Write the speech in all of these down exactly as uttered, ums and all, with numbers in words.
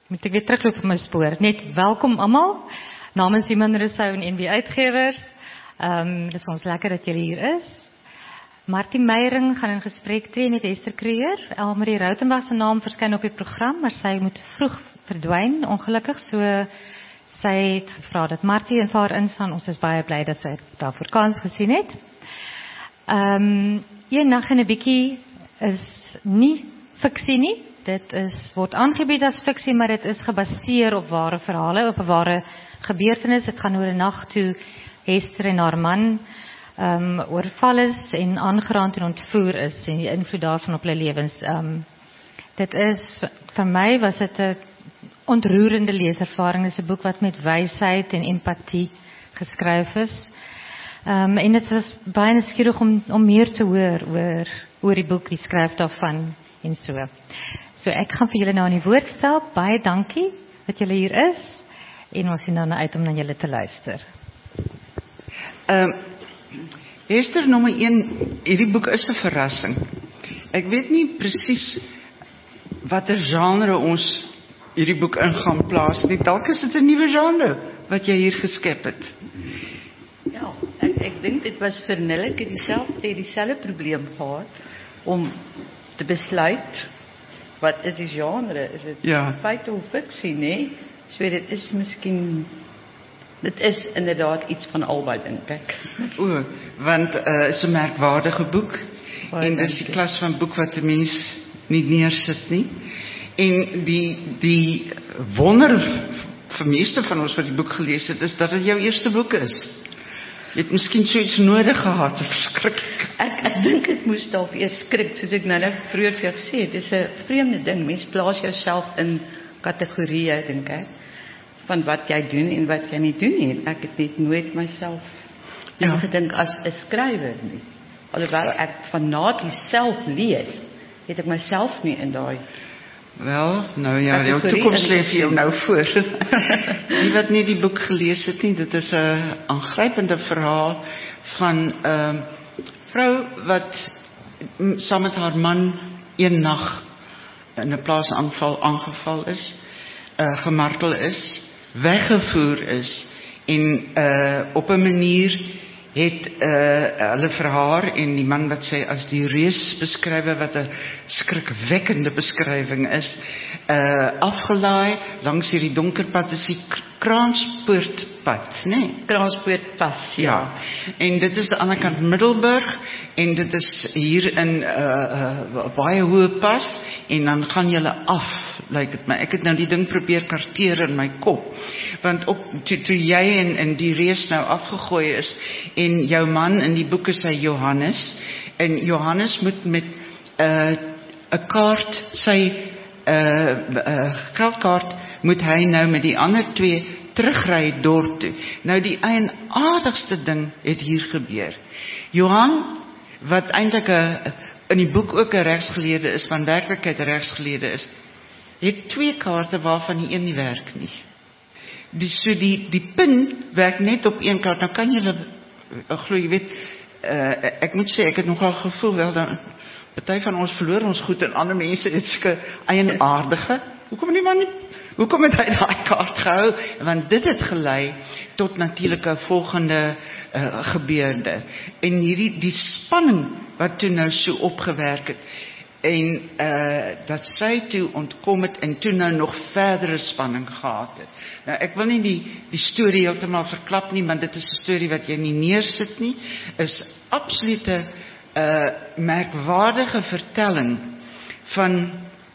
Moet ek weer terugloop op my spoor. Net welkom almal, namens Iman Rousseau en N B Uitgewers. Um, dit is ons lekker dat julle hier is. Martie Meyering gaan in gesprek tree met Esther Kruger. Elmarie Rautenbach se naam verskyn op die program, maar sy moet vroeg verdwyn, ongelukkig. So sy het gevra dat Martie en vir haar instaan. Ons is baie bly dat sy daarvoor kans gesien het. Um, een nag en 'n bietjie is nie fiksie nie. Dit is, word aangebied as fiksie, maar dit is gebaseer op ware verhale, op 'n ware gebeurtenis. Dit gaan oor 'n nag toe Esther en haar man um, oorval is en aangeraand en ontvoer is en die invloed daarvan op hulle lewens. Um, dit is, vir my was dit 'n ontroerende leeservaring. Dit is 'n boek wat met wysheid en empatie geskryf is. Um, en dit was baie nuuskierig om, om meer te hoor oor, oor die boek, die skryf daarvan en so. So ek gaan vir julle nou aan die woord stel. Baie dankie dat julle hier is en ons sien nou uit om na julle te luister. Uh, Esther, nommer een, hierdie boek is 'n verrassing. Ek weet nie presies watter genre ons hierdie boek in gaan plaas nie. Dalk is dit 'n nuwe genre wat jy hier geskep het. Ja, ek, ek dink dit was vir Nelleke dieselfde, dieselfde probleem gehad om te besluit wat is die genre, is dit ja. feit of fiksie, nee? So dit is miskien, dit is inderdaad iets van albei, dink ek. O, want het uh, is 'n merkwaardige boek Baie en dit is die dankie. klas van boek wat 'n mens nie neersit nie. En die die wonder vir meeste van ons wat die boek gelees het, is dat dit jou eerste boek is. Jy het miskien so iets nodig gehad, verskriklik. Ek, ek dink ek moes dalk eers skrik, soos ek nou net vroeër vir jou gesê het. Dit is 'n vreemde ding. Mens plaas jouself in kategorieë, dink ek, van wat jy doen en wat jy nie doen nie. Ek het net nooit myself Ja. ingedink as 'n skrywer nie. Alhoewel ek fanaties self lees, het ek myself nie in daai Wel, nou ja, jou Kategorie toekoms in- lê vir jou nou voor. Die wat nie die boek gelees het nie, dit is 'n aangrypende verhaal van 'n uh, vrou wat m, saam met haar man een nag in 'n plaasaanval aangeval is, uh, gemartel is, weggevoer is en uh, op 'n manier het uh, hulle vir haar en die man wat sy as die reus beskrywe, wat 'n skrikwekkende beskrywing is, uh, afgelaai langs hierdie donker pad, is die Kranspoortpad, né? Nee? Kranspoortpas. Ja, en dit is aan die ander kant Middelburg en dit is hier in 'n uh, uh, baie hoë pas en dan gaan julle af, lyk like dit my. Ek het nou die ding probeer karteer in my kop, want op toe, toe jy en in die reus nou afgegooi is en jou man in die boek is hy Johannes en Johannes moet met 'n uh, 'n kaart, sy uh, uh, geldkaart moet hy nou met die ander twee terugry dorp toe. Nou die eienaardigste ding het hier gebeur. Johan, wat eintlik 'n in die boek ook 'n regsgeleerde is, van werklikheid 'n regsgeleerde is, het twee kaarte waarvan die een nie werk nie. Die so die die pin werk net op een kaart. Nou kan jy uh, glo jy weet, uh, ek moet sê ek het nogal gevoel wel dan party van ons verloor ons goed en ander mense het sulke eienaardige. Hoekom nie man nie? Hoekom het hy daai kaart gehou? Want dit het gelei tot natuurlike volgende uh, gebeurde. En hierdie die spanning wat toe nou so opgewerk het en uh, dat sy toe ontkom het en toe nou nog verdere spanning gehad het. Nou ek wil nie die die storie heeltemal verklap nie, want dit is 'n storie wat jy nie neersit nie. Is absolute uh, merkwaardige vertelling van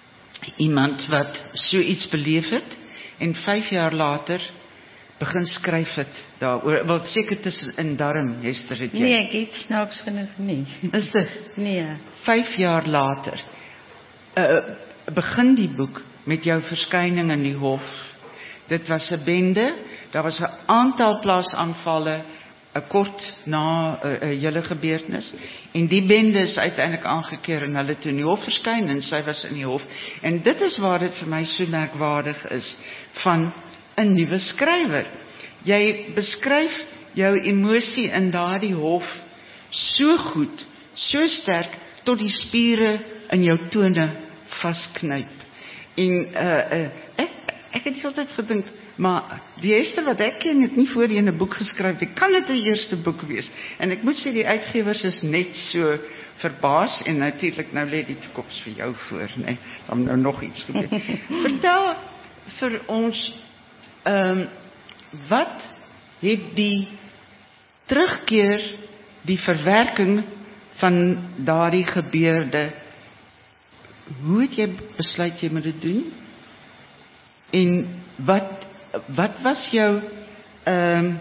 iemand wat so iets beleef het en vyf jaar later begin skryf het daaroor. Wel seker tussen in darm, Esther, het jy. Nee, ek het snaaks genoeg nie. Is dit? Nee. Vyf jaar later uh, begin die boek met jou verskyning in die hof. Dit was 'n bende, daar was 'n aantal plaasaanvalle 'n kort na 'n uh, uh, hele gebeurtenis en die bende is uiteindelik aangekeer en hulle toe in die hof verskyn en sy was in die hof. En dit is waar dit vir my so merkwaardig is van 'n nuwe skrywer. Jy beskryf jou emosie in daardie hof so goed, so sterk tot die spiere in jou tone vasknyp. En uh, uh, ek ek het altyd gedink, maar die eerste wat ek ken het nie voorheen 'n boek geskryf nie. Kan dit 'n eerste boek wees? En ek moet sê die uitgewers is net so verbaas en natuurlik nou lê die toekoms vir jou voor, nee, dan nou nog iets gebeur. Vertel vir ons ehm um, wat het die terugkeer, die verwerking van daardie gebeurde, hoe het jy besluit jy moet dit doen? En wat wat was jou ehm um,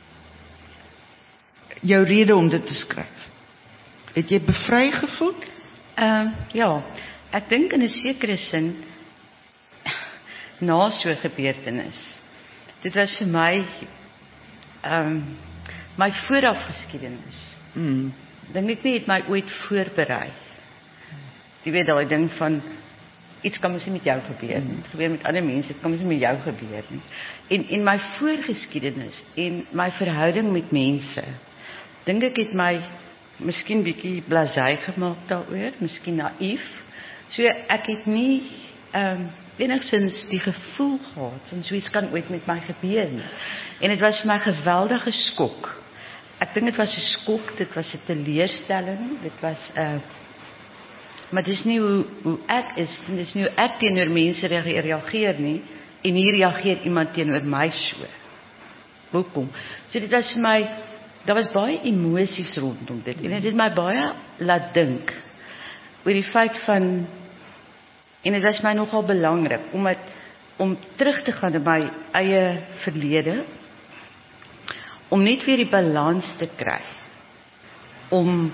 jou rede om dit te skryf? Het jy bevry gevoel? Uh, ja, ek dink in 'n sekere sin na so 'n gebeurtenis. Dit was vir my ehm um, my vooraf geskiedenis. Mm. Dink ek nie het my ooit voorberei. Jy weet daai ding van iets kan mos nie met jou gebeur nie. Dit gebeur met ander mense, dit kan mos nie met jou gebeur nie. En en my voorgeskiedenis en my verhouding met mense, dink ek het my miskien bietjie blasé gemaak daaroor, miskien naïef. So ek het nie ehm um, enigstens die gevoel gehad van so iets kan ooit met my gebeur nie. En dit was vir my 'n geweldige skok. Ek dink dit was 'n skok, dit was 'n teleurstelling, dit was 'n uh, maar dis nie hoe hoe ek is, dis nie hoe ek teenoor mense reageer nie, en hier reageer iemand teenoor my so. Hoekom? So dit was vir my, daar was baie emosies rondom dit, en dit het my baie laat dink oor die feit van, en dit was my nogal belangrik, om het, om terug te gaan in my eie verlede, om net weer die balans te kry, om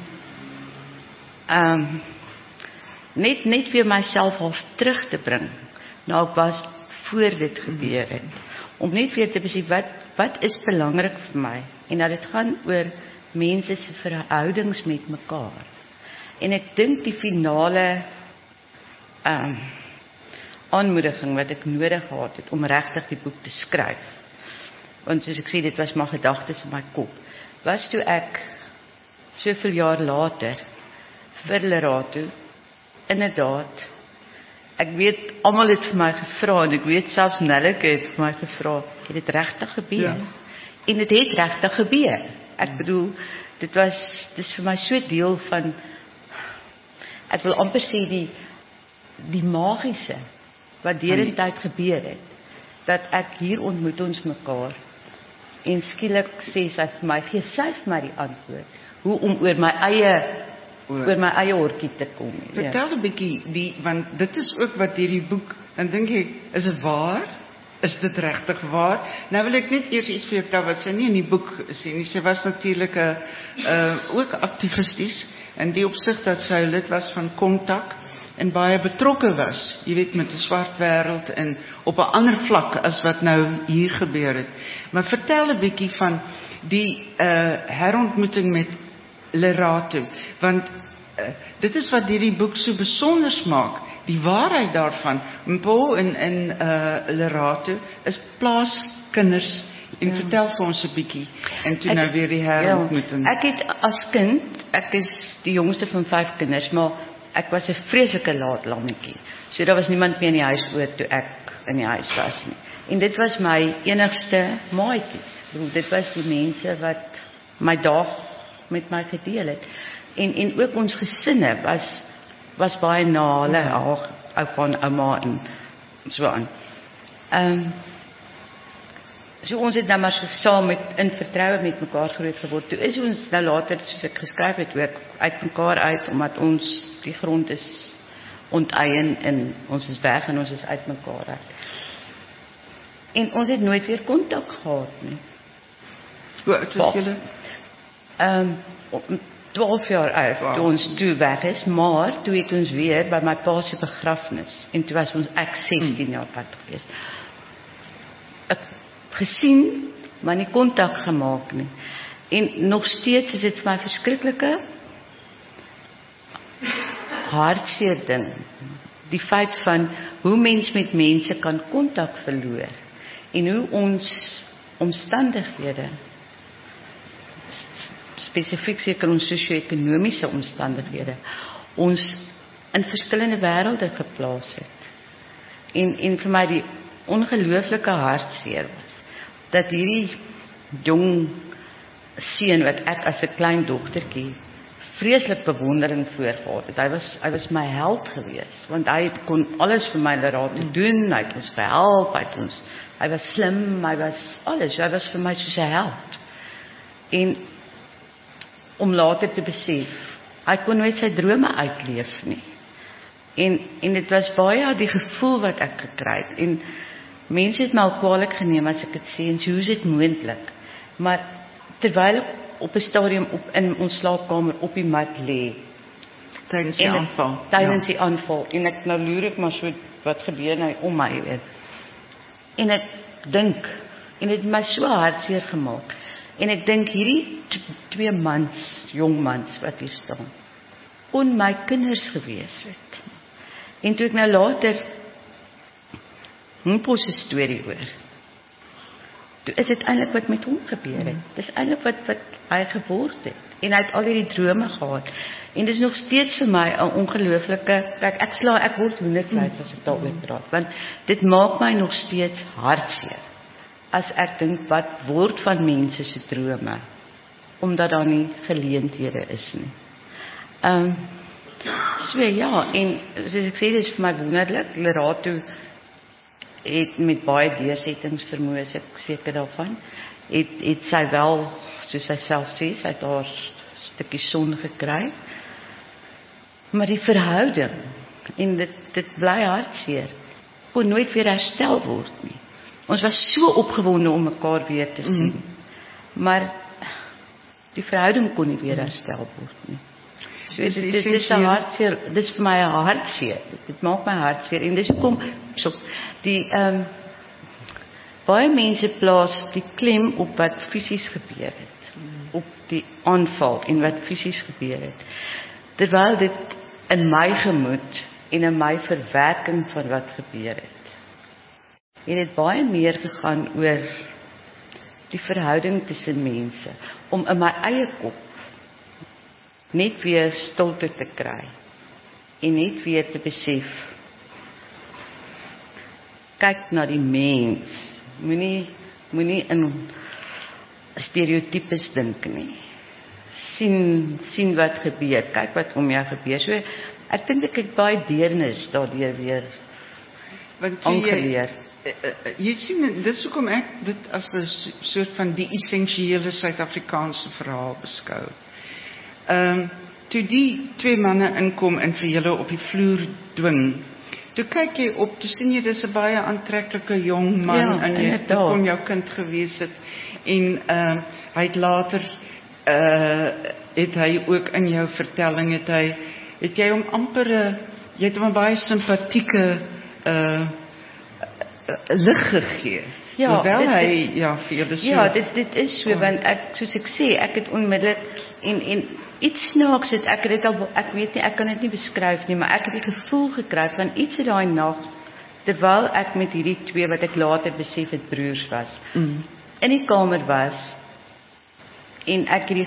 um, net, net weer myself half terug te bring, nou ek was voor dit gebeur het, om net weer te besef, wat, wat is belangrik vir my, en dat het gaan oor mense se verhoudings met mekaar, en ek dink die finale um, aanmoediging wat ek nodig gehad het, om regtig die boek te skryf, want soos ek sê, dit was maar gedagtes in my kop, was toe ek, soveel jaar later, vir Lerato, inderdaad, ek weet, almal het vir my gevra, en ek weet selfs Nelleke het vir my gevra, het dit regtig gebeur? Ja. En dit het regtig gebeur. Ek bedoel, dit was, dit is vir my so deel van, ek wil amper sê die, die magiese, wat deur die tyd gebeur het, dat ek hier ontmoet ons mekaar, en skielik sê sy vir my, gee sy vir my die antwoord, hoe om oor my eie oor my eie horkie te kom. Vertel ja. 'n bietjie, die, want dit is ook wat hierdie boek, en dink ek, is dit waar? Is dit regtig waar? Nou wil ek net eers iets vir jou vertel wat sy nie in die boek sê nie. Sy was natuurlik 'n uh, ook aktivisties, in die opsig dat sy lid was van Kontak, en baie betrokke was, jy weet, met die swart wêreld, en op 'n ander vlak as wat nou hier gebeur het. Maar vertel 'n bietjie van die uh, herontmoeting met Lerato, want uh, dit is wat hierdie boek so besonder maak, die waarheid daarvan. Mpo en, en uh, Lerato is plaaskinders, en ja. Vertel vir ons 'n bietjie, en toe ek, nou weer die herontmoeting. Ja, ek het as kind, ek is die jongste van vyf kinders, maar ek was 'n vreeslike laat lammetjie, so daar was niemand meer in die huis oor toe ek in die huis was nie, en dit was my enigste maatjies, dit was die mense wat my dag met my gedeel het, en, en ook ons gesinne was, was baie na hulle, ja. Oupa en ouma en so aan. Um, so ons het nou maar so saam met, in vertroue met mekaar groot geword. Toe is ons nou later, soos ek geskryf het, ook uit mekaar uit, omdat ons die grond is onteien, en ons is weg, en ons is uit mekaar uit. En ons het nooit weer kontak gehad nie. Hoe oud was julle? Um, twaalf jaar oud, wow. Toe ons toe weg is, maar toe het ons weer by my pa se begrafnis, en toe was ons ek sestien hmm. jaar oud gewees. Ek gesien, maar nie kontak gemaak nie. En nog steeds is dit vir my verskriklike hartseer ding. Die feit van hoe mens met mense kan kontak verloor, en hoe ons omstandighede, spesifiek seker ons sosio-ekonomiese omstandighede, ons in verskillende wêrelde geplaas het. En, en vir my die ongelooflike hartseer was. Dat hierdie jong seun wat ek as 'n klein dogtertjie vreeslik bewondering voor gehad het. Hy was hy was my held geweest, want hy het, kon alles vir my laat doen, hy het ons gehelp, hy het ons hy was slim, hy was alles, hy was vir my soos 'n held. En om later te besef, hy kon nooit sy drome uitleef nie. En en dit was baie die gevoel wat ek gekry het. En mense het my al kwaadlik geneem as ek dit sê, en so, hoe is dit moontlik? Maar terwyl ek op 'n stadium op in ons slaapkamer op die mat lê tydens die aanval. Tydens die aanval en ek nou loer ek maar so wat gebeur nou om my weet. En ek dink en dit het my so hartseer gemaak. En ek dink hierdie twee mans, jong mans wat hier staan, kon my kinders gewees het. En toe ek nou later Mpo se storie hoor, toe is dit eintlik wat met hom gebeur het. Dis eintlik wat wat hy geword het. En hy het al hierdie drome gehad. En dis nog steeds vir my 'n ongelooflike, kyk ek sla ek word hoendervleis as ek daaroor praat, want dit maak my nog steeds hartseer. As ek dink wat word van mense se drome, omdat daar nie geleenthede is nie. Ehm um, so ja, en soos ek sê, dis vir my wonderlik. Lerato het met baie deursettingsvermoë, ek seker daarvan, het het sy wel, soos sy self sê, sy het haar stukkie son gekry. Maar die verhouding, en dit dit bly hartseer, kon nooit weer herstel word nie. Ons was so opgewonde om mekaar weer te sien. Mm. Maar die verhouding kon nie weer herstel word nie. So dit dit is 'n hartseer, dit is vir my 'n hartseer. Dit maak my hartseer en dis hoekom so die ehm um, baie mense plaas die klem op wat fisies gebeur het. Mm. Op die aanval en wat fisies gebeur het. Terwyl dit in my gemoed en in my verwerking van wat gebeur het. En dit baie meer gegaan oor die verhouding tussen mense, om in my eie kop net weer stilte te kry en net weer te besef, kyk na die mens, moenie moenie in stereotypes dink nie, sien sien wat gebeur, kyk wat om jou gebeur. So ek dink ek het baie deernis daardeur weer aangeleer. Jy sien, dit is hoekom ek dit as 'n soort van die essensiële Suid-Afrikaanse verhaal beskou. Ehm um, toe die twee manne inkom en vir julle op die vloer dwing, toe kyk jy op, toe sien jy dis 'n baie aantreklike jong man, ja, en jy kon jou kind gewees het, en ehm uh, hy het later uh, het hy ook in jou vertelling het hy het jy hom amper uh, jy het hom 'n baie simpatieke uh, lig gegee. Ja, hoewel dit, hy dit, ja vir julle so. Ja, dit dit is so, want ek soos ek sê, ek het onmiddellik en en iets snaaks het ek het al ek weet nie, ek kan dit nie beskryf nie, maar ek het die gevoel gekry van iets in daai nag terwyl ek met hierdie twee wat ek later besef het broers was. Mm. In die kamer was en ek hierdie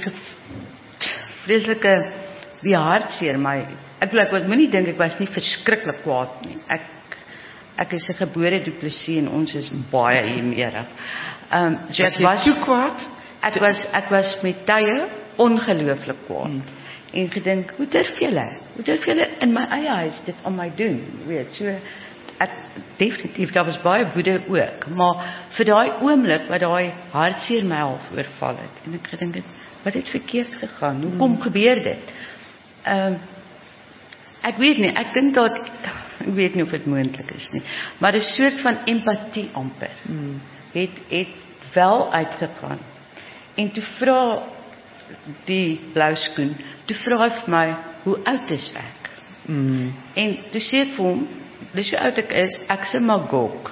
vreeslike die hartseer my. Ek wil ek wat moenie dink ek was nie verskriklik kwaad nie. Ek Ek is 'n gebore Du Plessis en ons is baie hiermeerig. Ehm um, so ek was so kwaad. Ek was ek was met tye ongelooflik kwaad. Hmm. En gedink, hoe durf julle? Hoe durf julle in my eie huis dit aan my doen? Jy weet, so ek definitief daar was baie woede ook, maar vir daai oomblik wat daai hartseer my half oorval het en ek gedink het, wat het verkeerd gegaan? Hoekom hmm. gebeur dit? Ehm um, ek weet nie, ek dink dat ek weet nie of dit moontlik is nie, maar 'n soort van empatie amper hmm. het het wel uitgegaan. En toe vra die blou skoen, toe vra hy vir my, hoe oud is ek? Hmm. En toe sê ek vir hom, dis hoe oud ek is, ek se Magog.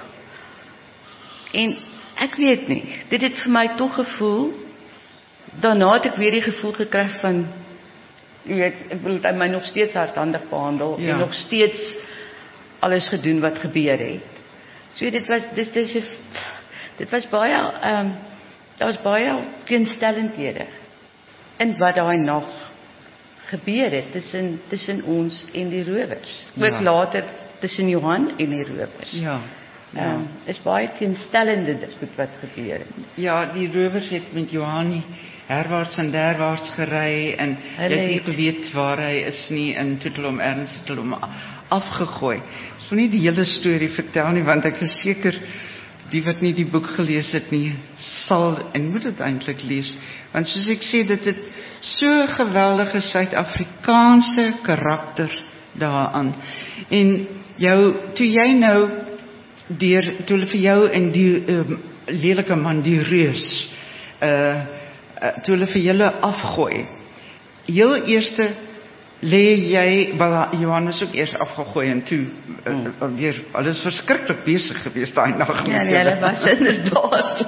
En ek weet nie, dit het vir my tog gevoel, daarna het ek weer die gevoel gekry van, jy weet, ek bedoel, hy my nog steeds hardhandig behandel, ja. En nog steeds alles gedoen wat gebeur het. So dit was dit dis dit was baie ehm um, daar was baie teenstellendhede in wat daai nag gebeur het tussen tussen ons en die rowers. Ook ja. Later tussen Johan en die rowers. Ja. Ehm um, is baie teenstellende dit goed wat gebeur het. Ja, die rowers het met Johanni herwaarts en derwaarts gery en jy het nie geweet waar hy is nie en toe het hulle hom ergens het hulle hom afgegooi. Ek sal nie die hele storie vertel nie want ek is seker die wat nie die boek gelees het nie sal en moet dit eintlik lees want soos ek sê dit het so geweldige Suid-Afrikaanse karakter daaraan. En jou toe jy nou deur toe hulle vir jou en die um, lelike man die reus uh, uh, toe hulle vir julle afgooi. Heel eerste lê jy, wel Johannes ook eers afgegooi en toe uh, mm. weer alles verskriklik besig geweest daai nag. Ja, nee, hulle was inderdaad.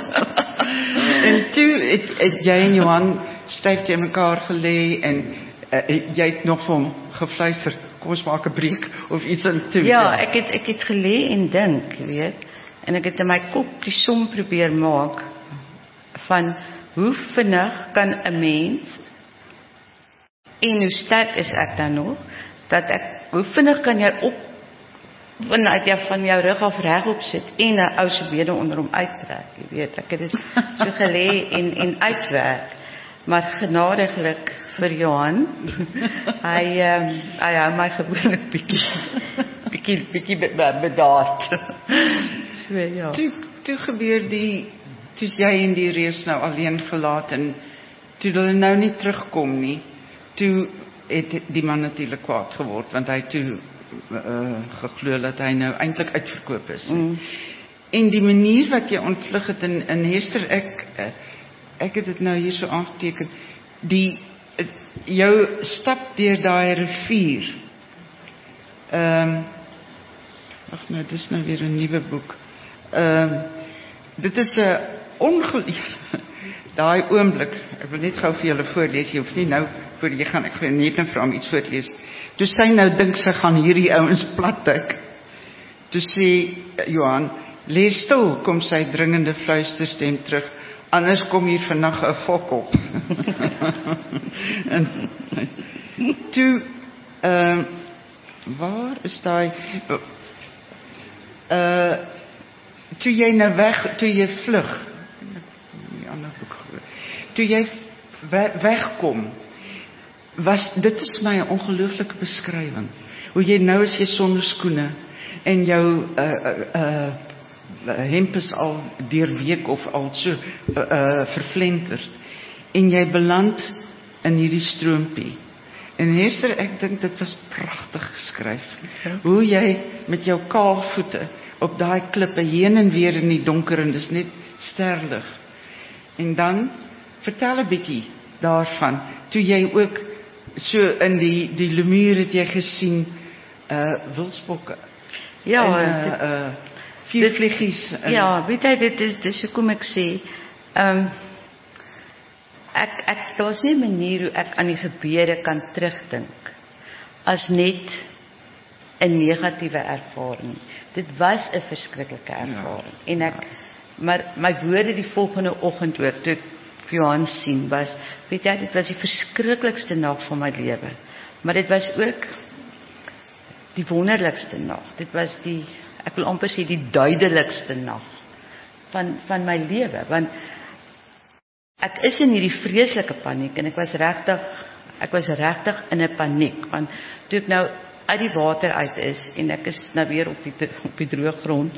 En toe het, het jy en Johan styf teen mekaar gelê en uh, jy het nog vir hom gefluister, kom ons maak 'n breek of iets in toe. Ja, ek het ek het gelê en dink, weet, en ek het in my kop die som probeer maak van hoe vinnig kan 'n mens en hoe sterk is ek dan nog dat ek hoe vinnig kan jy op vanuit jy van jou rug af regop sit en 'n ou se bene onder hom uittrek, jy weet, ek het dit so gelê en en uitwerk, maar genadiglik vir Johan, hy um, hy hou my gewoonlik bietjie bietjie bietjie bedaard. So ja. Toe toe gebeur die toe jy en die reus nou alleen gelaat en toe hulle nou nie terugkom nie. Toe het die man natuurlik kwaad geword want hy toe uh, geglo dat hy nou eintlik uitverkoop is. Mm. En die manier wat jy ontvlug het in in Hester ek ek het dit nou hier so aangeteken die jou stap deur daai rivier. Ehm um, ag nou dis nou weer 'n nuwe boek. Ehm um, dit is 'n ongelukkig daai oomblik. Ek wil net gou vir julle voorlees. Jy hoef nie nou voor jy gaan ek gaan net net vir hom iets voorlees. Toe sy nou dink sy gaan hierdie ouens plattik. Toe sê Johan, "Lees stil," kom sy dringende fluisterstem terug. "Anders kom hier vannag 'n fok op." En toe ehm uh, waar is daai uh toe jy nou weg, toe jy vlug. Die ander boek. Toe jy we, wegkom, was dit is my 'n ongelooflike beskrywing. Hoe jy nou is jy sonder skoene en jou uh uh, uh hemp is al deurweek of al so uh, uh vervlenterd en jy beland in hierdie stroompie. En Hester, ek dink dit was pragtig geskryf. Okay. Hoe jy met jou kaal voete op daai klippe heen en weer in die donker en dis net sterlig. En dan vertel 'n bietjie daarvan. Toe jy ook so in die die lemuur het jy gesien uh wildsbokke. Ja, en uh, uh viervliegies. Ja, weet jy dit is dis hoekom ek sê ehm um, ek ek daar's nie 'n manier hoe ek aan die gebeure kan terugdink as net 'n negatiewe ervaring. Dit was 'n verskriklike ervaring. Ja, en ek ja. maar my woorde die volgende oggend hoor toe ek Johan sien was, weet jy, dit was die verskriklikste nag van my lewe. Maar dit was ook die wonderlikste nag. Dit was die ek wil amper sê die duidelikste nag van van my lewe, want ek is in hierdie vreeslike paniek en ek was regtig ek was regtig in 'n paniek want toe ek nou uit die water uit is en ek is nou weer op die op die droë grond.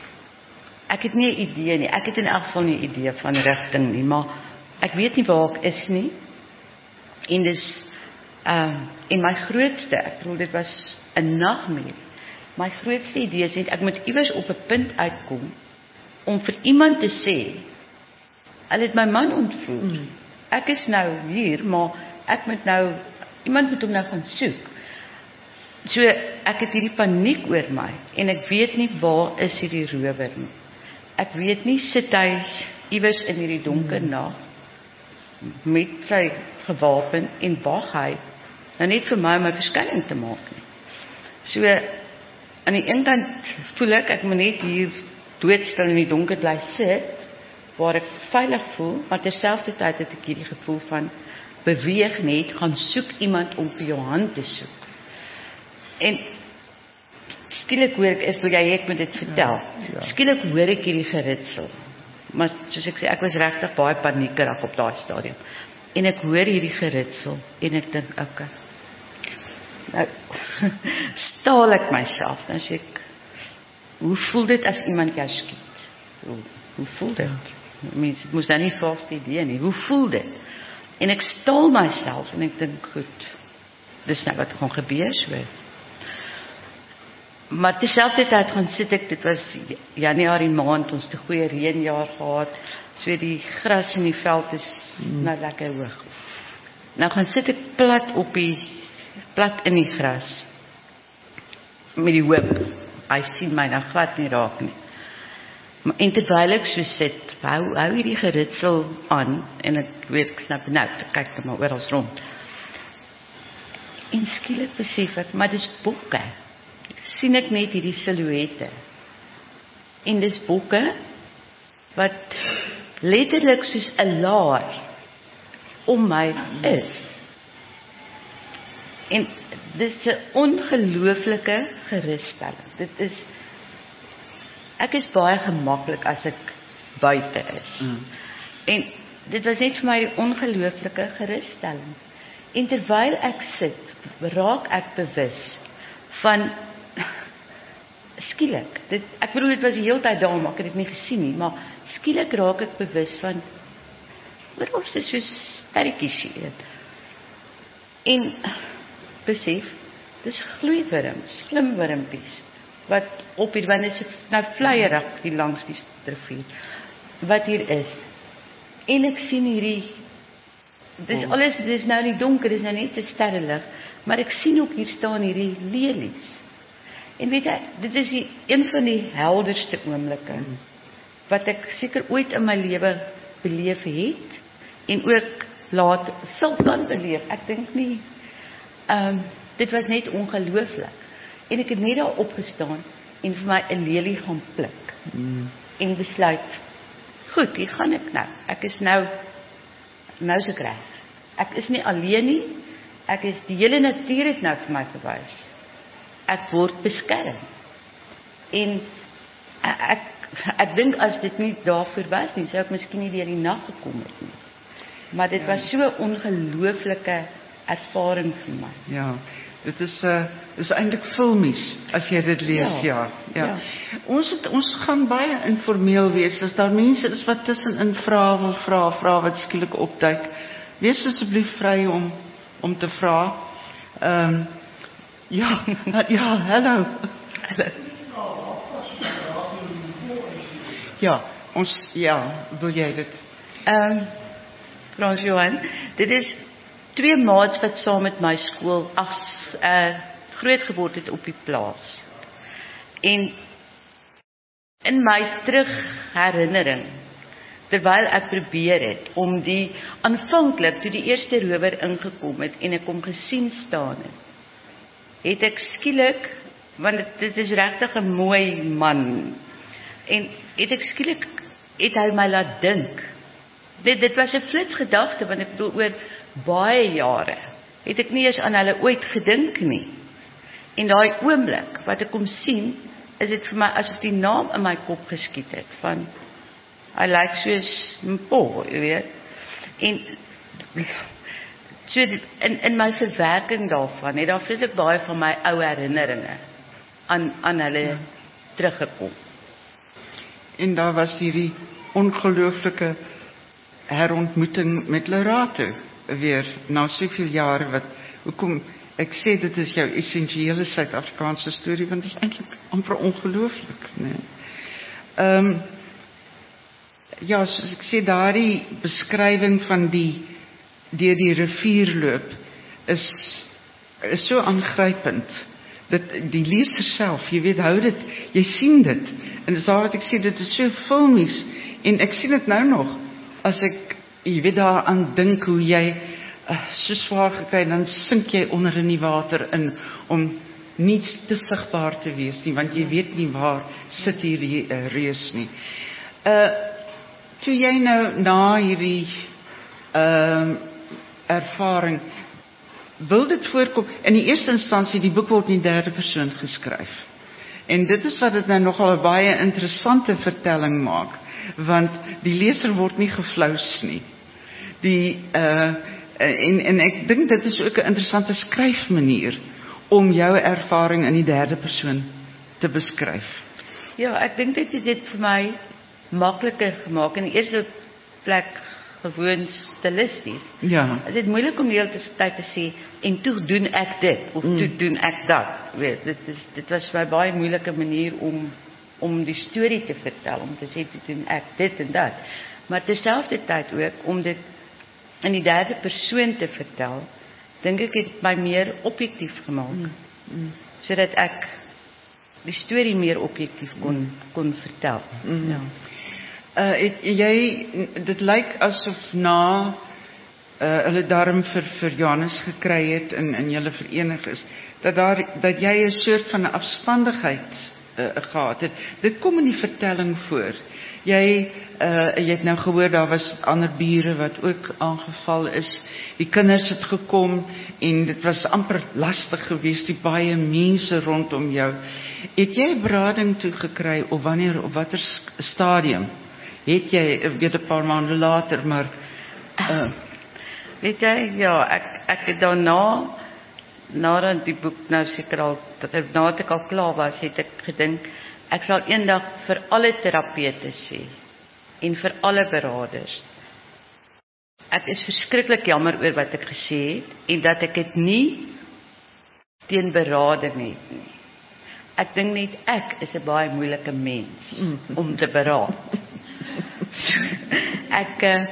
Ek het nie 'n idee nie. Ek het in elk geval nie 'n idee van rigting nie, maar ek weet nie waar ek is nie. En dis ehm uh, en my grootste, ek bedoel dit was 'n nagmerrie. My grootste idee is net ek moet iewers op 'n punt uitkom om vir iemand te sê, hulle het my man ontvoer. Mm. Ek is nou hier, maar ek moet nou iemand moet hom nou gaan soek. So ek het hierdie paniek oor my en ek weet nie waar is hierdie rower nie. Ek weet nie sit hy iewers in hierdie donker mm. nag met sy gewapen en wag hy nou net vir my om my verskyning te maak nie. So aan die een kant voel ek ek moet net hier doodstil in die donker bly sit waar ek veilig voel, maar terselfdertyd het ek hierdie gevoel van beweeg net, gaan soek iemand om vir jou hand te soek. En skielik hoor ek, is wil jy ek moet dit vertel. Ja, ja. Skielik hoor ek hierdie geritsel. Maar soos ek sê, ek was regtig baie paniekerig op daai stadium. En ek hoor hierdie geritsel en ek dink, okay. Nou staal ek myself, dan sê ek, hoe voel dit as iemand jou skiet? Hoe, hoe voel dit? Mens, het moes dan nie vaste idee nie. Hoe voel dit? En ek staal myself en ek dink, goed, dis nou wat gaan gebeur so. Maar terselfdertyd gaan sit ek, dit was Januarie maand, ons het 'n goeie reënjaar gehad, so die gras in die veld is mm. nou lekker hoog. Nou gaan sit ek plat op die, plat in die gras, met die hoop, hy sien my nou glad nie raak nie. En terwyl ek so sit, hou, hou hierdie geritsel aan, en ek weet, ek snap nou, ek kyk dan maar oral rond. En skielik besef ek, maar dis bokke. Sien ek net hierdie silhouette. En dis bokke, wat letterlik soos 'n laar om my is. En dis 'n ongelooflike gerusstelling. Dit is, ek is baie gemaklik as ek buite is. Mm. En dit was net vir my 'n ongelooflike gerusstelling. En terwyl ek sit, raak ek bewus van skielik, dit, ek bedoel dit was die hele tyd daar, maar ek het dit nie gesien nie, maar skielik raak ek bewus van, wat was dit soos sterretjies hier? En besef, dis gloeiwurms, glimwurmpies, wat op hier, want is nou vleierig hier langs die rivier, wat hier is. En ek sien hierdie, dis alles, dis nou nie donker, dis nou net 'n sterrelig, maar ek sien ook hier staan hierdie lelies. En weet jy, dit is die, een van die helderste oomblikke, mm. wat ek seker ooit in my lewe beleef het, en ook laat sal kan beleef. Ek dink nie, um, dit was net ongelooflik. En ek het net daar opgestaan, en vir my 'n lelie gaan pluk, mm. en besluit, goed, hier gaan ek nou, ek is nou, nou is ek reg. Ek is nie alleen nie, ek is, die hele natuur het nou vir my gewys. Ek word beskerm. En ek, ek, ek dink as dit nie daarvoor was nie, sou ek miskien nie deur die nag gekom het nie. Maar dit ja. was so 'n ongelooflike ervaring vir my. Ja, dit is, uh, is eintlik filmies, as jy dit lees, ja. ja, ja. ja. Ons, het, ons gaan baie informeel wees, as daar mense is wat tussenin vra wil vra, vra wat skielik opduik. Wees asseblief vry om, om te vra. Ehm, um, Ja, ja, hallo. Ja, ons, ja, wil jy dit? Ehm, um, Frans Johan, dit is twee maats wat saam met my skool as uh, groot geword het op die plaas. En in my terugherinnering, terwyl ek probeer het om die aanvanklik toe die eerste rower ingekom het en ek hom gesien staan het, het ek skielik, want dit, dit is regtig 'n mooi man, en het ek skielik, het hy my laat dink. Dit, dit was 'n flitsgedagte, want ek bedoel oor baie jare, het ek nie eens aan hulle ooit gedink nie. En daai oomblik, wat ek hom sien, is dit vir my asof die naam in my kop geskiet het, van, hy lyk soos Mpo, jy weet. En, so in, in my verwerking daarvan, het daar vreeslik baie van my ou herinneringe aan, aan hulle ja. teruggekom. En daar was hierdie ongelooflike herontmoeting met Lerato, weer na soveel jare, wat, hoekom, ek sê dit is jou essensiële Suid-Afrikaanse storie, want dit is eintlik amper ongelooflik, nee. Um, ja, soos ek sê, daardie beskrywing van die deur die rivier loop, is, is so aangrypend, dat die leser self, jy weet, hou dit, jy sien dit, en dis daar wat ek sê, dit is so filmies, en ek sien dit nou nog, as ek, jy weet, daaraan dink, hoe jy, uh, so swaar gekry, dan sink jy onder in die water in, om nie te sigbaar te wees nie, want jy weet nie waar sit hierdie uh, reus nie. Uh, toe jy nou na hierdie, uh, ervaring, wil dit voorkom, in die eerste instansie, die boek word in die derde persoon geskryf. En dit is wat dit nou nogal 'n baie interessante vertelling maak, want die leser word nie geflous nie. Die uh en en ek dink dit is ook 'n interessante skryfmanier om jou ervaring in die derde persoon te beskryf. Ja, ek dink dit het dit vir my makliker gemaak. In die eerste plek gewoon stilisties. Ja. Is dit moeilik om die hele tyd te sê en toe doen ek dit of mm. toe doen ek dat. Weet, dit is dit was vir my baie moeilike manier om om die storie te vertel, om te sê toe doen ek dit en dat. Maar terselfdertyd ook om dit in die derde persoon te vertel, dink ek het my meer objektief gemaak. Mm. Mm. Sodat ek die storie meer objektief kon mm. kon vertel. Mm. Ja. Uh, het, jy, dit lyk asof na uh, hulle daarom vir, vir Janus gekry het en, en julle verenig is, dat, daar, dat jy 'n soort van 'n afstandigheid uh, gehad het. Dit kom in die vertelling voor. Jy, uh, jy het nou gehoor, daar was ander bure wat ook aangeval is. Die kinders het gekom en dit was amper lastig geweest, die baie mense rondom jou. Het jy berading toe gekry of wanneer, op watter stadium? Het jy, weet 'n paar maande later, maar uh, weet jy, ja, ek ek het daarna nadat die boek nou seker al dat ek nadat ek al klaar was, het ek gedink ek sal eendag vir alle terapeute sê en vir alle beraders. Ek is verskriklik jammer oor wat ek gesê het en dat ek dit nie teen berading het nie. Ek dink net ek is 'n baie moeilike mens mm. om te beraad. So, ek uh,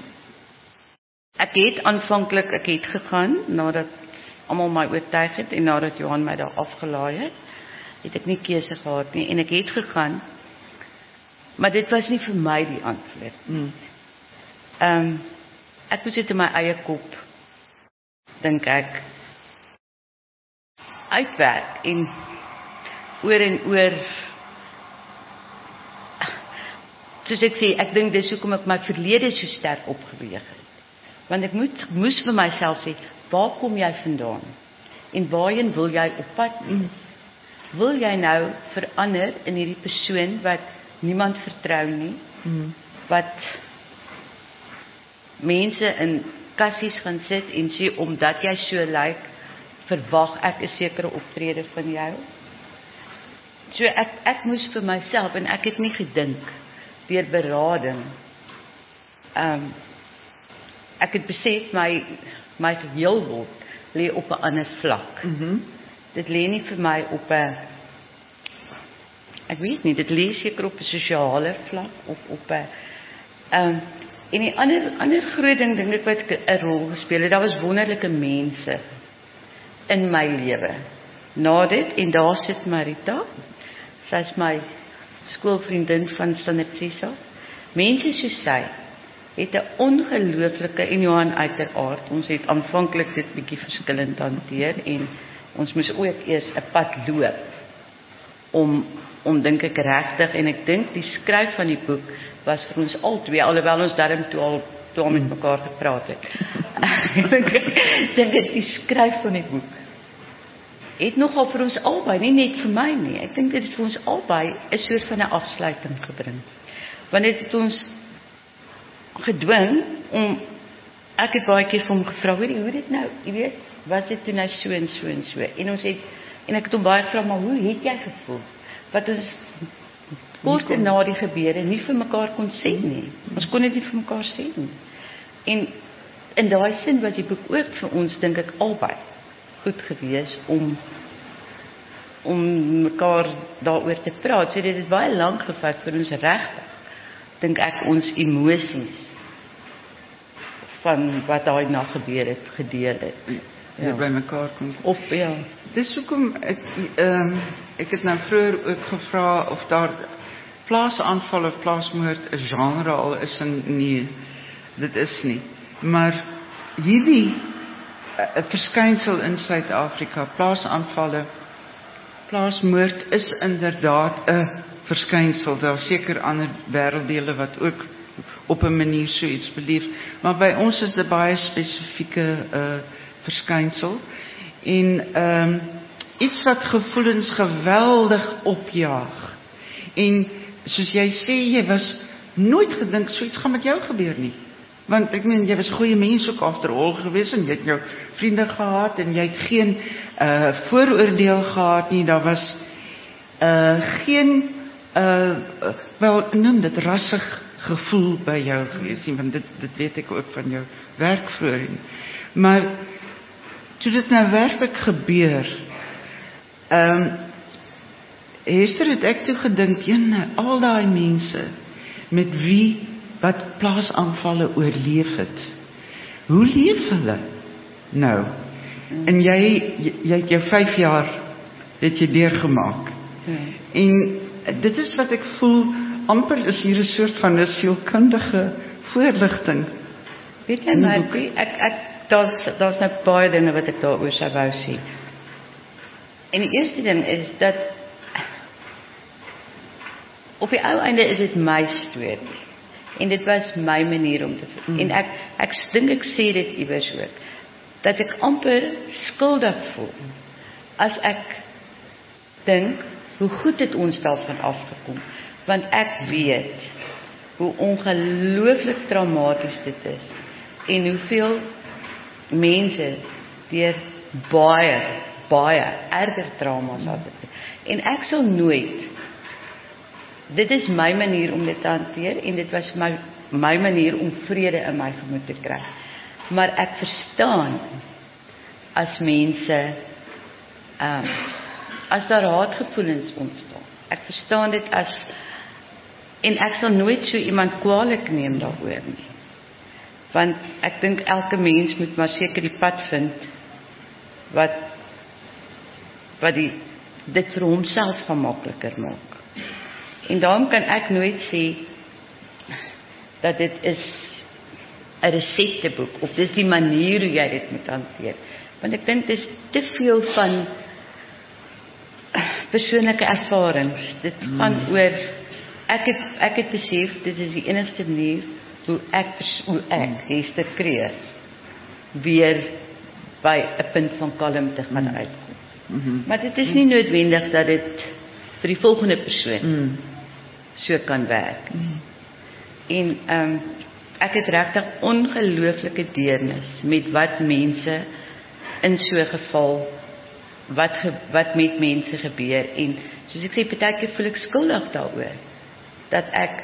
ek het aanvanklik ek het gegaan nadat almal my oortuig het en nadat Johan my daar afgelaai het, het ek nie keuse gehad nie en ek het gegaan, maar dit was nie vir my die antwoord. Mm. Um, ek moes dit in my eie kop dink ek uitwerk en oor en oor. Soos ek sê, ek dink dis hoekom ek my verlede so sterk opgeweeg het. Want ek moet, moes vir myself sê, waar kom jy vandaan? En waarheen wil jy op pad wees? Wil jy nou verander in hierdie persoon wat niemand vertrou nie? Mm. Wat mense in kassies gaan sit en sê, omdat jy so lyk, verwag ek 'n sekere optrede van jou? So ek, ek moes vir myself, en ek het nie gedink, deur berading. Um, ek het besef my my geheel word lê op 'n ander vlak. Mm-hmm. Dit lê nie vir my op 'n ek weet nie, dit lê seker op 'n sosiale vlak of op 'n um, en die ander ander groot ding dink ek wat 'n rol gespeel het, daar was wonderlike mense in my lewe. Na dit en daar sit Marita. Sy's my skoolvriendin van standaard ses af. Mense soos sy het 'n ongelooflike en Johan uiteraard. Ons het aanvanklik dit bietjie verskillend hanteer en ons moes ook eers 'n pad loop om om dink ek regtig en ek dink die skryf van die boek was vir ons albei, alhoewel ons darm toe al toe al met mekaar gepraat het. Ek dink dink dit die skryf van die boek het nogal vir ons albei, nie net vir my nie. Ek dink dit het vir ons albei 'n soort van 'n afsluiting gebring. Want dit het ons gedwing om, ek het baie keer vir hom gevra, hoe, hoe dit nou, jy weet, was dit toe nou so en so en so. En ons het, en ek het hom baie gevra, maar hoe het jy gevoel? Wat ons kort na die gebeure nie vir mekaar kon sê nie. Ons kon dit nie vir mekaar sê nie. En in daai sin was die boek ook vir ons, dink ek, albei goed gewees om om mekaar daaroor te praat. So dit het baie lank gevat vir ons regtig, dink ek, ons emosies van wat daai na gebeur het, gedeel het. Ja, by mekaar kom. Of ja. Dis hoekom ek ehm um, ek het nou vroeër ook gevra of daar plaasaanval of plaasmoord 'n genre al is en nee, dit is nie. Maar hierdie 'n verskynsel in Suid-Afrika, plaasaanvalle, plaasmoord is inderdaad 'n verskynsel. Daar is seker ander wêrelddele wat ook op 'n manier so iets beleef, maar by ons is dit 'n baie spesifieke uh, verskynsel. En ehm um, iets wat gevoelens geweldig opjaag. En soos jy sê, jy was nooit gedink so iets gaan met jou gebeur nie. Want ek meen, jy was goeie mens ook after all gewees en jy het jou vriende gehad en jy het geen uh, vooroordeel gehad nie. Daar was uh, geen uh, wel noem dit rassig gevoel by jou gewees nie, want dit, dit weet ek ook van jou werkvoering. Maar toe dit nou werklik gebeur, um, Hester het ek toe gedink, jene, al die mense met wie wat plaasaanvalle oorleef het, hoe leef hulle nou? En jy, jy, jy het jou vyf jaar het jy deurgemaak. Hmm. En dit is wat ek voel, amper is hier 'n soort van 'n sielkundige voorligting. Weet jy maar, ek ek daar's daar's nou baie dinge wat ek daaroor sou wou sê. En die eerste ding is dat op die ou einde is dit my storie. En dit was my manier om te voel. Mm. En ek ek dink ek sê dit iewers ook dat ek amper skuldig voel as ek dink hoe goed het ons daarvan afgekom. Want ek weet hoe ongelooflik traumaties dit is en hoeveel mense deur baie baie erger trauma's as dit. En ek sal nooit, dit is my manier om dit te hanteer en dit was my my manier om vrede in my gemoed te kry. Maar ek verstaan as mense um, as daar haatgevoelens ontstaan. Ek verstaan dit as en ek sal nooit so iemand kwaadlik neem daaroor nie. Want ek dink elke mens moet maar seker die pad vind wat wat die dit vir homself gemakliker maak. En daarom kan ek nooit sê dat dit is 'n resepteboek of dis die manier hoe jy dit moet hanteer. Want ek dink dit is te veel van persoonlike ervarings. Dit gaan mm. oor ek het ek het besef dit is die enigste manier hoe ek hoe ek Hester Kreer weer by 'n punt van kalmte gaan mm. uitkom. Mm-hmm. Maar dit is nie noodwendig dat dit vir die volgende persoon mm. so kan werk. Mm. En um, ek het regtig ongelooflike deernis met wat mense in so 'n geval wat ge, wat met mense gebeur en soos ek sê partykeer voel ek skuldig daaroor dat ek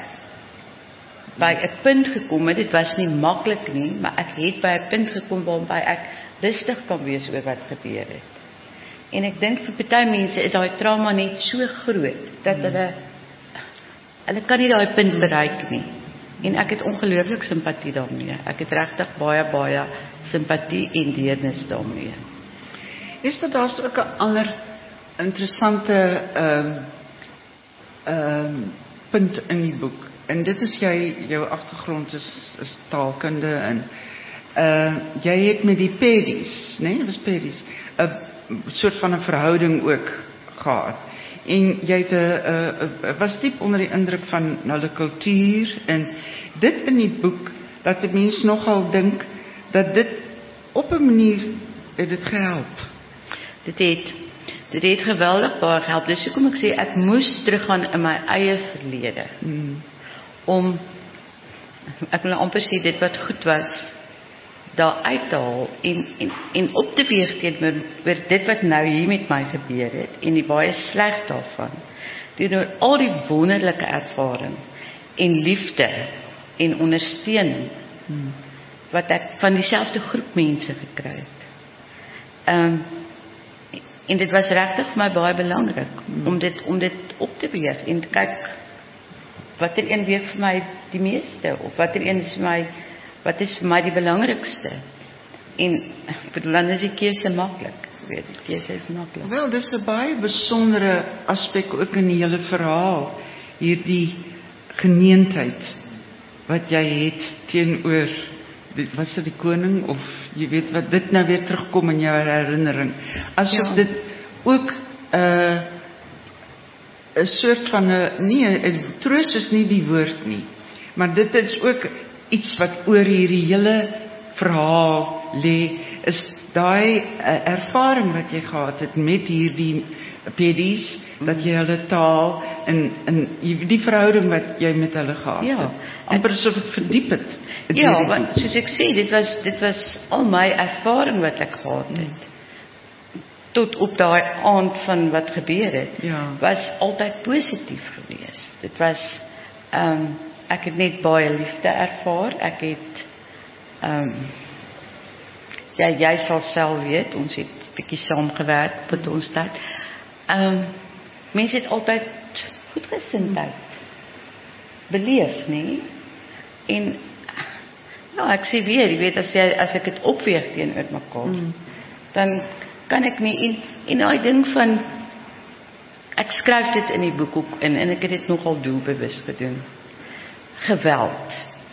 by 'n punt gekom het. Dit was nie maklik nie, maar ek het by 'n punt gekom waarby ek rustig kan wees oor wat gebeur het. En ek dink vir party mense is daai trauma net so groot dat hulle hulle kan nie daai punt bereik nie. En ek het ongelooflik simpatie daarmee. Ek het regtig baie baie simpatie en deernis daarmee. Is dit daar's ook 'n ander interessante ehm uh, ehm uh, punt in die boek. En dit is jy jou agtergrond is, is taalkunde en uh jy het met die Peddies, né? Nee, dit was Peddies. 'n soort van 'n verhouding ook gehad. En jy het 'n uh, uh, was diep onder die indruk van hulle kultuur en dit in die boek dat 'n mens nogal dink dat dit op 'n manier het dit gehelp. Dit het dit het geweldig baie gehelp. Dis hoekom ek sê ek moes teruggaan in my eie verlede. Hmm. Om ek wil amper sê dit wat goed was daar uit te haal en en en op te weeg teenoor oor dit wat nou hier met my gebeur het en die baie sleg daarvan. Teenoor al die wonderlike ervaring en liefde en ondersteuning hmm. wat ek van dieselfde groep mense gekry het. Ehm um, en dit was regtig vir my baie belangrik hmm. om dit om dit op te weeg en te kyk watter een weeg vir my die meeste of watter een is vir my wat is vir my die belangrikste. En ek bedoel dan is die keuse maklik. Weet die keuse is maklik. Wel, dis 'n baie besondere aspek ook in die hele verhaal, hierdie geneentheid wat jy het teenoor dit was dit die koning of jy weet wat dit nou weer terugkom in jou herinnering. Asof ja. dit ook 'n uh, 'n soort van 'n nee, 'n troos is nie die woord nie, maar dit is ook iets wat oor hierdie hele verhaal lê, is daai uh, ervaring wat jy gehad het met hierdie pedies, dat jy hulle taal en, en die verhouding wat jy met hulle gehad Ja, het, amper asof het verdiep het. Ja, want soos ek sê, dit was, dit was al my ervaring wat ek gehad het. Tot op daai aand van wat gebeur het, Ja. was altyd positief geweest. Dit was, um, ek het net baie liefde ervaar, ek het, um, ja, jy sal self weet, ons het 'n bietjie saamgewerk op ons tyd. Um, mense het altyd goedgesindheid beleef, nee? En ja, ek sê weer, jy weet, as, jy, as ek het opweeg teenoor mekaar, mm. dan kan ek nie, en, en daai ding van, ek skryf dit in die boek ook in, en ek het dit nogal doelbewus gedoen. Geweld.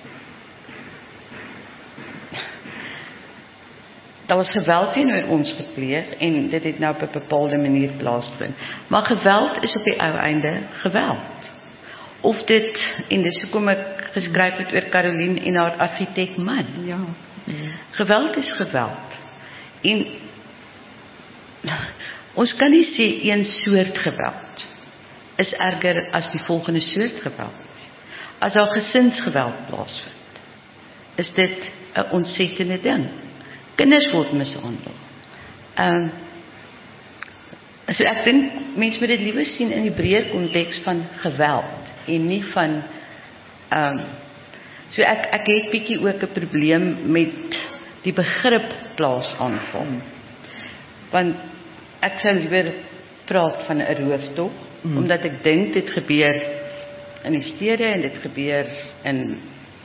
Daar was geweld teenoor ons gepleeg, en dit het nou op 'n bepaalde manier plaasvind. Maar geweld is op die ou einde geweld. Of dit, en dis hoekom ek geskryf het oor Caroline en haar argitek man. Ja. Ja. Geweld is geweld. En ons kan nie sê een soort geweld is erger as die volgende soort geweld. As daar gesinsgeweld plaasvind, is dit 'n ontsettende ding. Kinders word mishandel. Um, so ek dink mense moet dit liewer sien in die breër konteks van geweld en nie van um, so ek ek het bietjie ook 'n probleem met die begrip plaasaanval. Want ek sou liewer praat van 'n rooftog, mm. omdat ek dink dit gebeur in die stede en dit gebeur in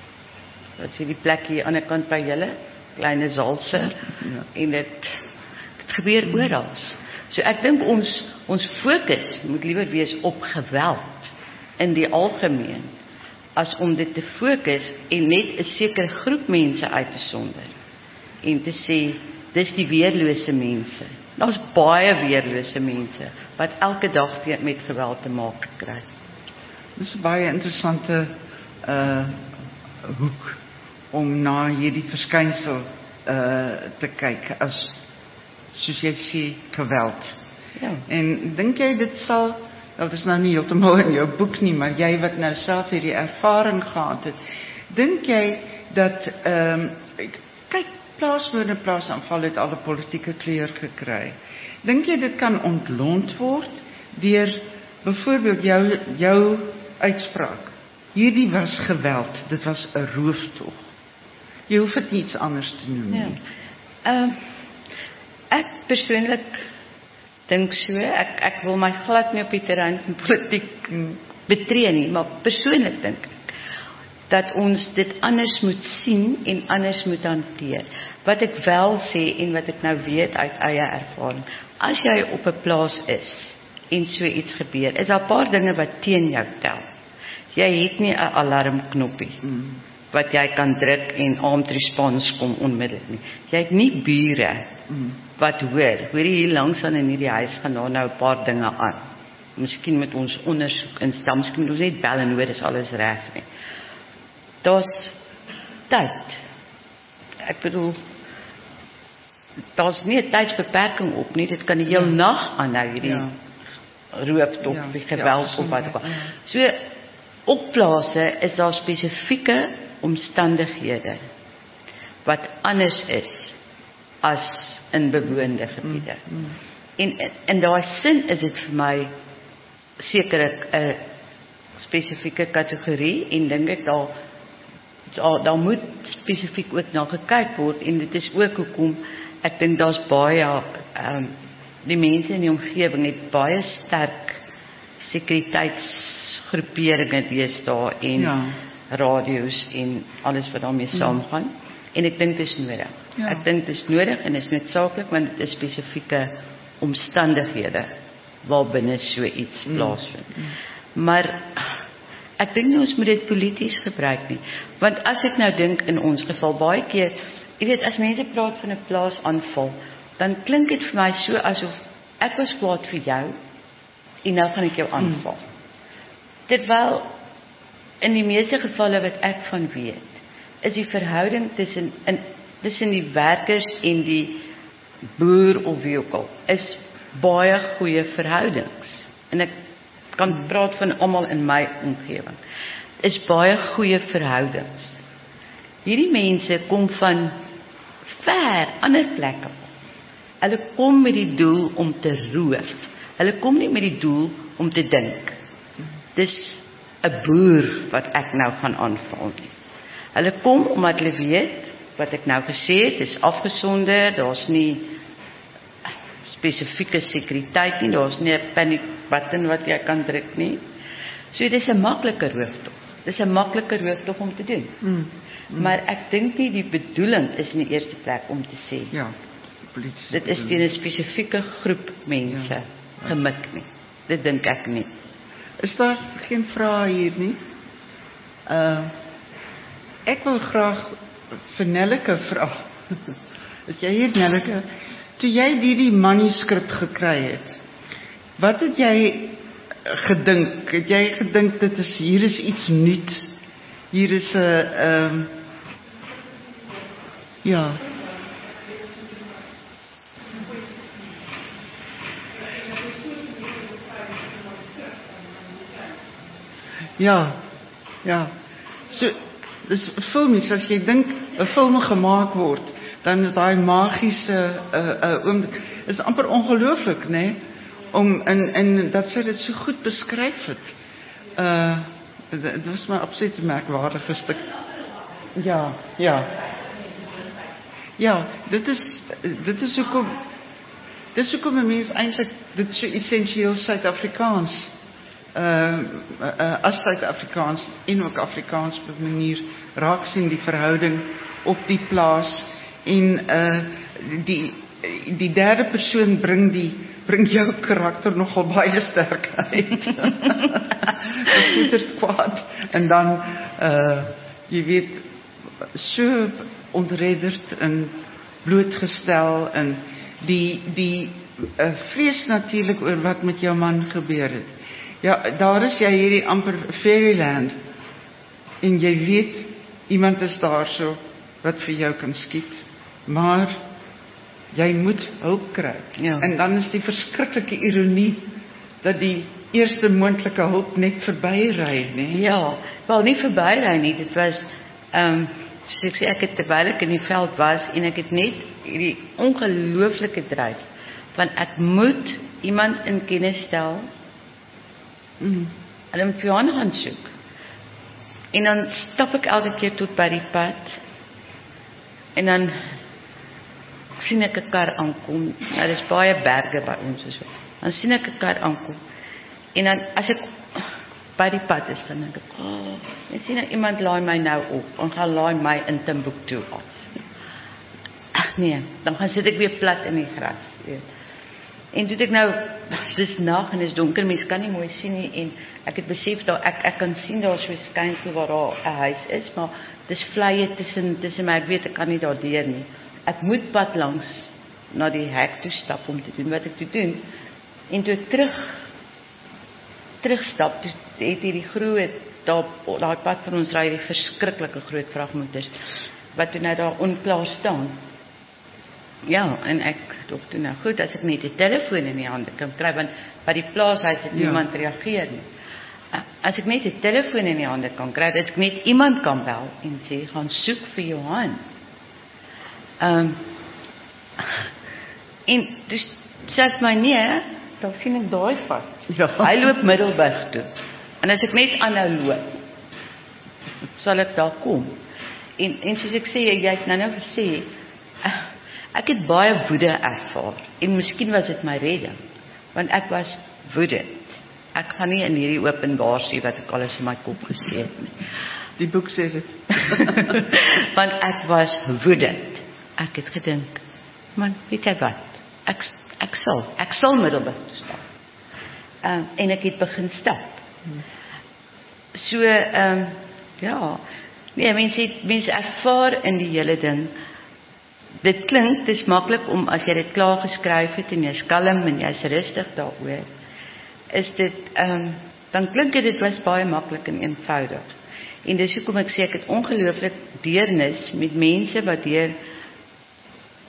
wat sê die plek hier aan die ander kant by julle, kleine Zalse, ja. En dit dit gebeur mm. oral. So ek dink ons ons fokus moet liewer wees op geweld in die algemeen as om dit te fokus en net 'n sekere groep mense uit te sonder en te sê dis die weerlose mense. Daar's baie weerlose mense wat elke dag met geweld te maak kry. Dis 'n baie interessante uh hoek om na hierdie verskynsel uh te kyk as soos jy sê geweld. Ja. En dink jy dit sal, wel dis nou nie heeltemal in jou boek nie, maar jy wat nou self hierdie ervaring gehad het, dink jy dat ehm um, kyk plaaswoorde plaasaanval het al 'n politieke kleur gekry. Dink jy dit kan ontlont word deur byvoorbeeld jou jou uitspraak? Hierdie was geweld, dit was 'n rooftog. Jy hoef dit iets anders te noem nie. Ja. Uh, ek persoonlik dink so, ek ek wil my glad nie op die terrein van politiek betree nie, maar persoonlik dink ek dat ons dit anders moet sien en anders moet hanteer. Wat ek wel sê en wat ek nou weet uit eie ervaring, as jy op 'n plaas is en so iets gebeur, is daar 'n paar dinge wat teen jou tel. Jy het nie 'n alarmknoppie mm. wat jy kan druk en armed response kom onmiddellik nie. Jy het nie bure mm. wat hoor, hoor jy hier langs aan in hierdie huis gaan daar nou 'n paar dinge aan. Miskien moet ons ondersoek instel, miskien moet ons net bel en hoor is alles reg nie. Daar's tyd. Ek bedoel, daar's nie 'n tydsbeperking op nie, dit kan die hele ja. nag aanhou hierdie ja. rooftog, ja. die geweld ja, of wat ook al. So op plase is daar spesifieke omstandighede wat anders is as in bewoonde gebiede. Mm, mm. En in daai sin is dit vir my seker 'n spesifieke kategorie en dink ek daar daar, daar moet spesifiek ook na gekyk word en dit is ook hoekom ek dink daar's baie um, die mense in die omgewing het baie sterk sekuriteitsgroeperinge deesdae en ja. radio's en alles wat daarmee saamgaan. Mm. En ek dink dit is nodig. Ja. Ek dink dit is nodig en is noodsaaklik want dit is spesifieke omstandighede waarbinne so iets mm. plaasvind. Mm. Maar ek dink nie ons moet dit polities gebruik nie. Want as ek nou dink in ons geval baie keer, jy weet as mense praat van 'n plaasaanval, dan klink dit vir my so asof ek was kwaad vir jou en nou gaan ek jou aanval. Mm. Terwyl in die meeste gevalle wat ek van weet, is die verhouding tussen in tussen die werkers en die boer of wie ook al, is baie goeie verhoudings. En ek kan praat van almal in my omgewing. Is baie goeie verhoudings. Hierdie mense kom van ver ander plekke. Hulle kom met die doel om te roof. Hulle kom nie met die doel om te dink. Dis 'n boer wat ek nou gaan aanval nie. Hulle kom omdat hulle weet, wat ek nou gesê het, is afgesonder, daar's nie spesifieke sekuriteit nie, daar's nie 'n panic button wat jy kan druk nie. So dis 'n maklike rooftog. Dis 'n maklike rooftog om te doen. Mm. Mm. Maar ek dink nie die bedoeling is in die eerste plek om te sê. Ja, dit is teen 'n spesifieke groep mense ja. gemik nie. Dit dink ek nie. Is daar geen vrae hier nie? Uh, ek wil graag vir Nelleke vra. Is jy hier, Nelleke? Toe jy hierdie manuskrip gekry het, wat het jy gedink? Het jy gedink dit is hier is iets nuut? Hier is 'n ehm uh, ja. Ja. Ja. So dis filmies as jy dink 'n film gemaak word, dan is daai magiese 'n uh, 'n uh, oomblik is amper ongelooflik, né? Nee? Om en en dat sy dit so goed beskryf het. Uh dit was my absoluut 'n merkwaardige stuk. Ja, ja. Ja, dit is dit is hoekom dit is hoekom 'n mens eintlik dit so essensieel Suid-Afrikaans uh, uh as Suid-Afrikaans en ook Afrikaans op 'n manier raak sien, die verhouding op die plaas en uh die die derde persoon bring die bring jou karakter nogal baie sterk uit. Dit goetert kwaad en dan uh jy weet so ontredderd en blootgestel en die die uh, vrees natuurlik oor wat met jou man gebeur het. Ja, daar is jy hierdie amper fairyland en jy weet iemand is daar so wat vir jou kan skiet, maar jy moet hulp kry. Ja. En dan is die verskriklike ironie dat die eerste moontlike hulp net verbyry, né? Ja, wel nie verbyry nie, dit was ehm um, soos ek sê, ek het terwyl ek in die veld was en ek het net hierdie ongelooflike dryf van ek moet iemand in kennis stel. Mm. Hulle moet vir hom gaan soek. En dan stap ek elke keer tot by die pad en dan sien ek 'n kar aankom. Nou dis baie berge by ons so. Dan sien ek 'n kar aankom. En dan as ek by die pad is, dan dink ek, "Ag, oh, ek sien dat iemand laai my nou op en gaan laai my in Timbuktu af." Ag nee, dan gaan sit ek weer plat in die gras, weet. En toe ek nou dis nag en is donker, mens kan nie mooi sien nie en ek het besef dat ek ek kan sien daar so 'n skynsel waar daar 'n huis is, maar dis vlei tussen tussen my, ek weet ek kan nie daardeur nie. Ek moet pad langs na die hek toe stap om te doen wat ek toe doen. En toe ek terug terugstap, toe het hierdie groot daar daai pad van ons ry die verskriklike groot vragmotors wat toe nou daar onklaar staan. Ja, en ek dink toe nou goed, as ek net 'n telefoon in die hande kan kry, want by die plaashuis het niemand ja. reageer nie. As ek net 'n telefoon in die hande kan kry, dat ek net iemand kan bel en sê gaan soek vir Johan. Ehm um, en dus sê ek my nee, dan sien ek daai pad. Ja. Hy loop Middelburg toe. En as ek net aanhou loop, sal ek daar kom. En en soos ek sê, jy het nou nou gesê, ek het baie woede ervaar en miskien was dit my redding, want ek was woedend. Ek gaan nie in hierdie openbaar sê wat ek alles in my kop gesê het nie. Die boek sê dit. Want ek was woedend. Ek het gedink, man, weet jy wat? Ek ek sal, ek sal Middelburg toe stap. Um, en ek het begin stap. Hmm. So ehm um, ja, nee, mense mense ervaar in die hele ding. Dit klink, dit is maklik om as jy dit klaar geskryf het en jy's kalm en jy's rustig daaroor, is dit ehm um, dan klink dit dit was baie maklik en eenvoudig. En dis hoekom ek sê ek het ongelooflik deernis met mense wat deur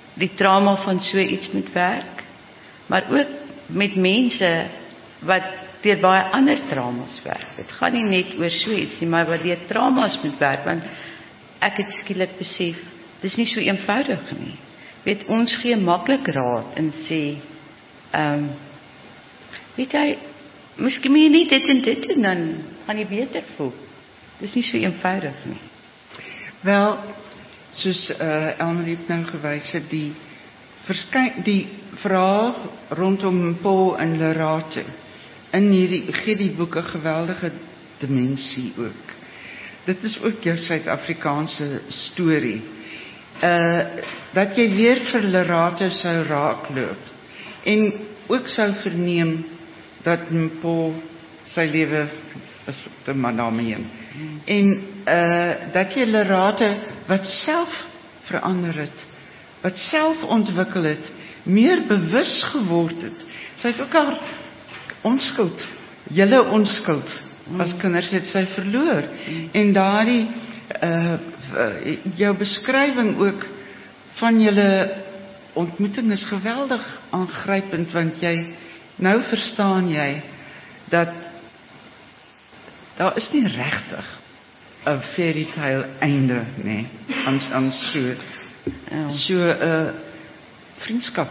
die trauma van so iets moet werk, maar ook met mense wat deur baie ander traumas werk. Dit gaan nie net oor so iets nie, maar wat deur traumas moet werk, want ek het skielik besef, dis nie so eenvoudig nie. Weet, ons gee maklik raad en sê, ehm, um, weet jy, miskien moet jy nie dit en dit doen, dan gaan jy beter voel. Dis nie so eenvoudig nie. Wel, soos uh, Elmarie het nou gewys het, die, verskyn, die vraag rondom Paul en Lerate, in hierdie, gee die boek 'n geweldige dimensie ook. Dit is ook jou Suid-Afrikaanse storie. Uh, dat jy weer vir Lerate sou raakloop, en ook sou verneem, dat Paul sy lewe is op die maname heen. En uh, dat jy Lerate, wat self verander het, wat self ontwikkel het, meer bewus geword het. Sy het ook haar onskuld, julle onskuld, as kinders het sy verloor. En daardie, uh, jou beskrywing ook, van julle ontmoeting is geweldig aangrypend, want jy, nou verstaan jy, dat daar is nie regtig 'n fairy tale einde, nee, aan, aan so, so 'n uh, vriendskap.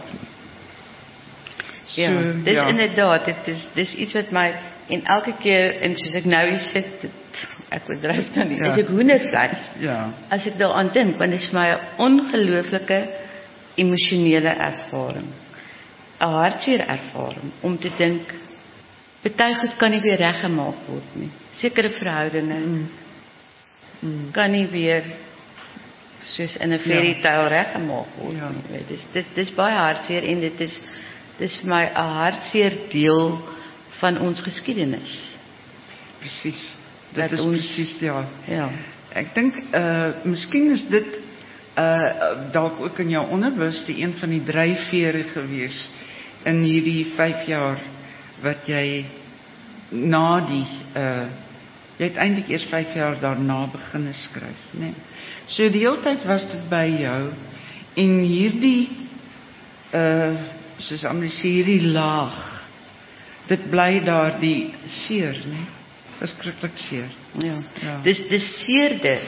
So, ja, dis ja. Inderdaad, dit is, dis iets wat my, en elke keer, en soos ek nou hier sit, dit, ek bedryf nou nie, ja. Is ek hoendervleis, ja. As ek daaraan dink, want dit is my 'n ongelooflike emosionele ervaring, 'n hartseer ervaring, om te dink, baie goed kan nie weer reggemaak word nie, sekere verhoudinge, mm. Mm. kan nie weer, soos in 'n fairy tale ja. reggemaak word ja. nie, dis, dis, dis baie hartseer, en dit is, dis vir my 'n hartseer deel van ons geskiedenis. Presies, dit is ons, presies, ja. ja. Ek dink, uh, miskien is dit, uh, dalk ook in jou onderwys, die een van die dryfvere gewees, in hierdie vyf jaar, wat jy, na die, uh, jy het eintlik eers vyf jaar daarna begin skryf, nee. So die hele tyd was dit by jou, en hierdie, uh, soos Amrie sê, hierdie laag, dit bly daar die seer, nee, verskriklik seer. Ja, ja. Dis, dis seerder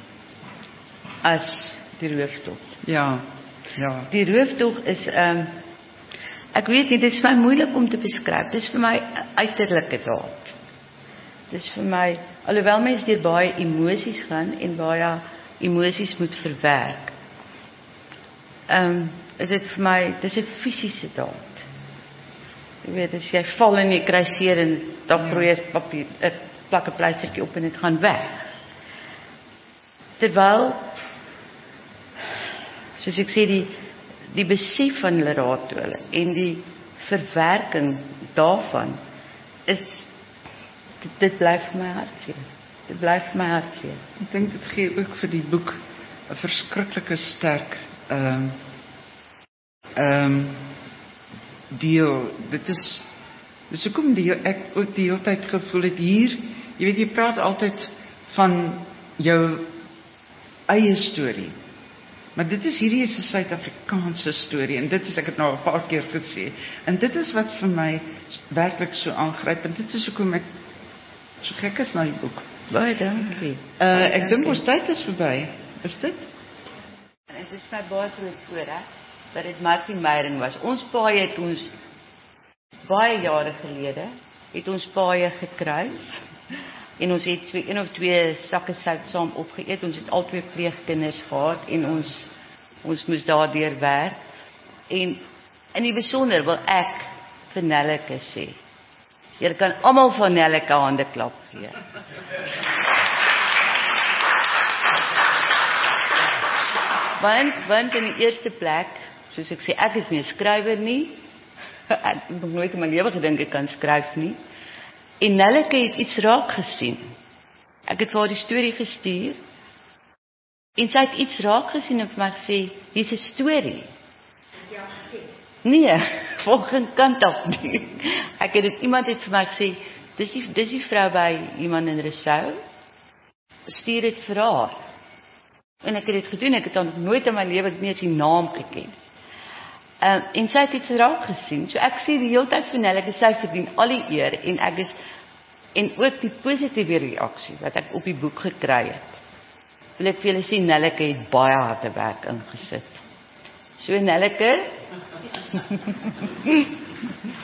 as die rooftog. Ja, ja. Die rooftog is, um, ek weet nie, dit is vir my moeilik om te beskryf, dit is vir my 'n uiterlike daad. Dit is vir my, alhoewel mens deur baie emosies gaan, en baie emosies moet verwerk, um, is dit vir my, dit is 'n fisiese daad. Jy weet, as jy val en jy kry seer, en dan probeer jy papier, ek plak 'n pleistertjie op en dit gaan weg. Terwyl, soos ek sê, die, die besef van Lerate en die verwerking daarvan, is, dit, dit bly vir my hartseer. Dit bly vir my hartseer. Ek dink dit gee ook vir die boek 'n verskriklike sterk, ehm, um, ehm, um, deel, dit is, dis hoekom die, ek ook die hele tyd gevoel het, hier, jy weet, jy praat altyd van jou eie storie, maar dit is, hierdie is 'n Suid-Afrikaanse storie, en dit is, ek het nou 'n paar keer gesê, en dit is wat vir my werklik so aangryp, en dit is hoekom ek so gek is na die boek. Baie dankie. Uh, ek dink ons tyd is verby, is dit? En dit is my baie groot voorreg, dat dit Martin Meyering was. Ons paai het ons, baie jare gelede, het ons paai gekruis, en ons het twee, een of twee sakke sout saam opgeëet, ons het al twee pleegkinders gehad, en ons, ons moes daardeur werk, en in die besonder wil ek vir Nelleke sê, julle kan almal van Nelleke hande klap gee. Want, want in die eerste plek, soos ek sê, ek is nie 'n skrywer nie, ek het nog nooit in my lewe gedink ek kan skryf nie, en Nelleke het iets raak gesien. Ek het vir haar die storie gestuur, en sy het iets raak gesien en vir my gesê, hier's 'n storie. Nee, volgens kant af nie. Ek het dit, iemand het vir my gesê, dis die, dis die vrou by iemand in Rousseau, stuur dit vir haar. En ek het dit gedoen, ek het dan nog nooit in my lewe nie eens die naam geken. Um, en sy het iets raak gesien. So ek sê die hele tyd vir Nelleke, sy verdien al die eer en ek is en ook die positiewe reaksie wat ek op die boek gekry het. Wil ek vir julle sê Nelleke het baie harde werk ingesit. So Nelleke